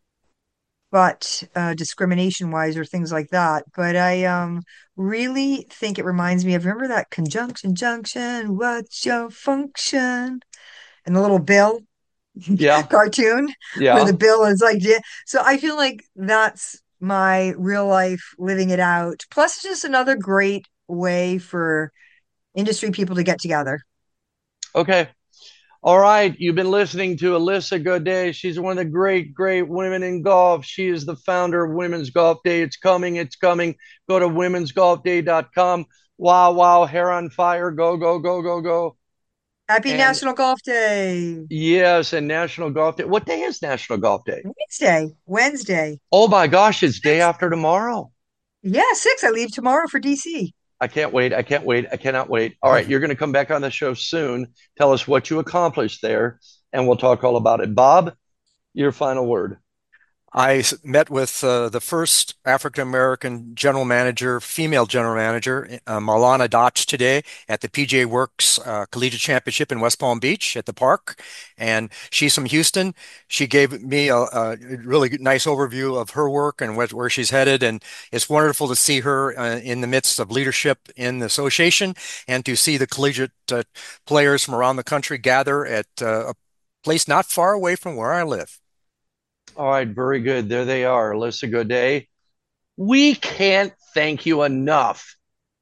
but discrimination wise or things like that. But I really think it reminds me of remember that conjunction junction, what's your function? And the little bill Yeah, cartoon where the yeah. bill is like yeah. So I feel like that's my real life living it out. Plus, it's just another great way for industry people to get together. Okay. All right. You've been listening to Alyssa Godet. She's one of the great, great women in golf. She is the founder of Women's Golf Day. It's coming. It's coming. Go to womensgolfday.com. Wow, wow. Hair on fire. Go, go, go, go, go. Happy And National Golf Day. yes, and National Golf Day. What day is National Golf Day? Wednesday. Oh my gosh, it's day Six. after tomorrow. Yeah, 6. I leave tomorrow for DC. I can't wait. I can't wait. I cannot wait. All right, you're going to come back on the show soon. Tell us what you accomplished there, and we'll talk all about it. Bob, your final word. I met with the first African American general manager, female general manager, Marlana Dotch, today at the PGA Works Collegiate Championship in West Palm Beach at the park. And she's from Houston. She gave me a really nice overview of her work and where she's headed. And it's wonderful to see her in the midst of leadership in the association and to see the collegiate players from around the country gather at a place not far away from where I live. All right, very good. There they are, Alyssa Godet. We can't thank you enough.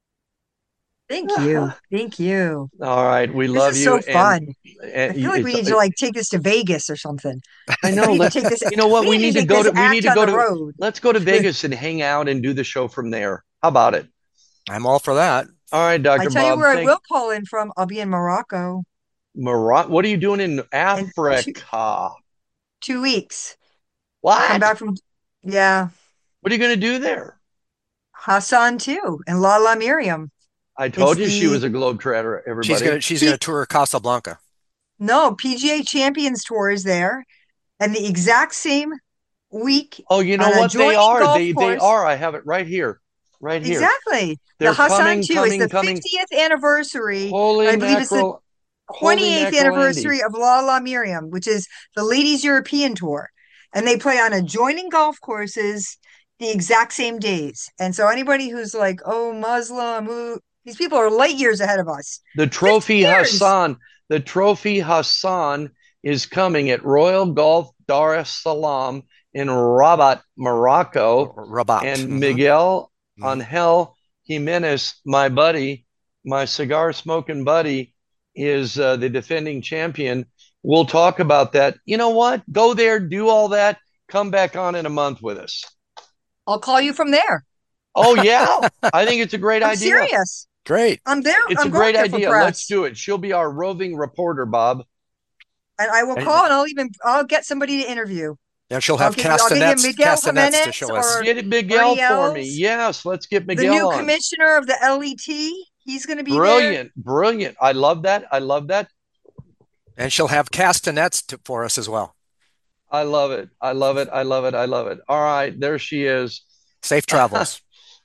Thank you. Thank you. All right, we This love is you, so and, fun. I and feel like we it's. need to like take this to Vegas or something. I We know. need to take this. You know what? We We need need to to take go this to. We need act to on go the to. road. Let's go to Vegas and hang out and do the show from there. How about it? I'm all for that. All right, I Dr. tell you Bob. where I will call in from. I'll be in Morocco Morocco. What are you doing in in Africa? 2 weeks. Come What? back from, yeah, What are you going to do there? Hassan too, and Lala Miriam. I It's told you she the was a globetrotter, She's everybody. gonna she's gonna P tour Casablanca. no PGA Champions Tour is there, and the exact same week Oh, you know on a what they joining are? golf They course. are. I have it right here. Right here. Exactly. The They're Hassan coming, 2 is coming, the coming. 50th anniversary, and Holy I believe it's the mackerel. Holy 28th mackerel, Andy. anniversary of La La Miriam, which is the Ladies European Tour. And they play on adjoining golf courses the exact same days. And so anybody who's like, oh, Muslim, these people are light years ahead of us. The 50 Trophy years. Hassan. The Trophy Hassan is coming at Royal Golf Dar es Salaam in Rabat, Morocco. Rabat. And Miguel Mhm. Angel Jimenez, my buddy, my cigar smoking buddy, is the defending champion. We'll talk about that. You know what? Go there, do all that, come back on in a month with us. I'll call you from there. Oh, yeah. I think it's a great I'm idea. serious. Great. I'm there. It's I'm a going great there for idea. Let's press. do it. She'll be our roving reporter, Bob. And I will And, call and I'll get somebody to interview. and she'll I'll have give you Miguel castanets to Jimenez show us. or Get Miguel Ernie for me. Els, Yes, let's get the Miguel new on. commissioner of the LET. He's going to be there. Brilliant, brilliant. I love that. I love that. And she'll have castanets for us as well. I love it. I love it. I love it. I love it. All right, there she is. Safe travels.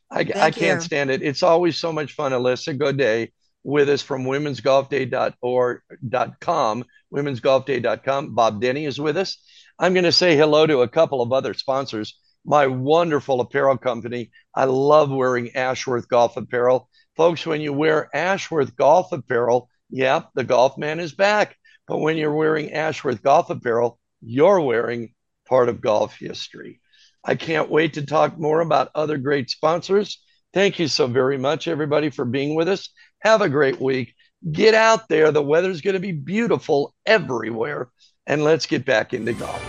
I Thank can't you. stand it. It's always so much fun. Alyssa Godet with us from womensgolfday.com, womensgolfday.com. Bob Denny is with us. I'm going to say hello to a couple of other sponsors. My wonderful apparel company. I love wearing Ashworth Golf Apparel. Folks, when you wear Ashworth Golf Apparel, yep, the golf man is back. But when you're wearing Ashworth Golf Apparel, you're wearing part of golf history. I can't wait to talk more about other great sponsors. Thank you so very much, everybody, for being with us. Have a great week. Get out there. The weather's going to be beautiful everywhere. And let's get back into golf.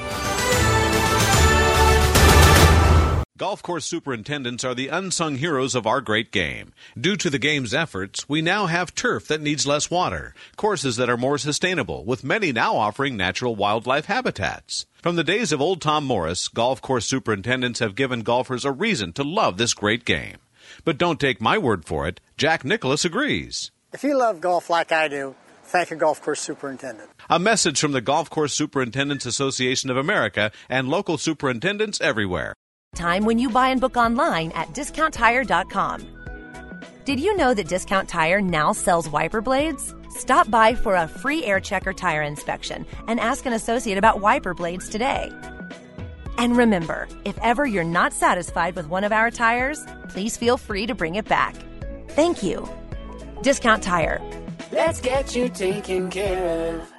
Golf course superintendents are the unsung heroes of our great game. Due to the game's efforts, we now have turf that needs less water, courses that are more sustainable, with many now offering natural wildlife habitats. From the days of old Tom Morris, golf course superintendents have given golfers a reason to love this great game. But don't take my word for it. Jack Nicklaus agrees. If you love golf like I do, thank a golf course superintendent. A message from the Golf Course Superintendents Association of America and local superintendents everywhere. Time when you buy and book online at DiscountTire.com. Did you know that Discount Tire now sells wiper blades? Stop by for a free air checker tire inspection and ask an associate about wiper blades today. And remember, if ever you're not satisfied with one of our tires, please feel free to bring it back. Thank you. Discount Tire. Let's get you taken care of.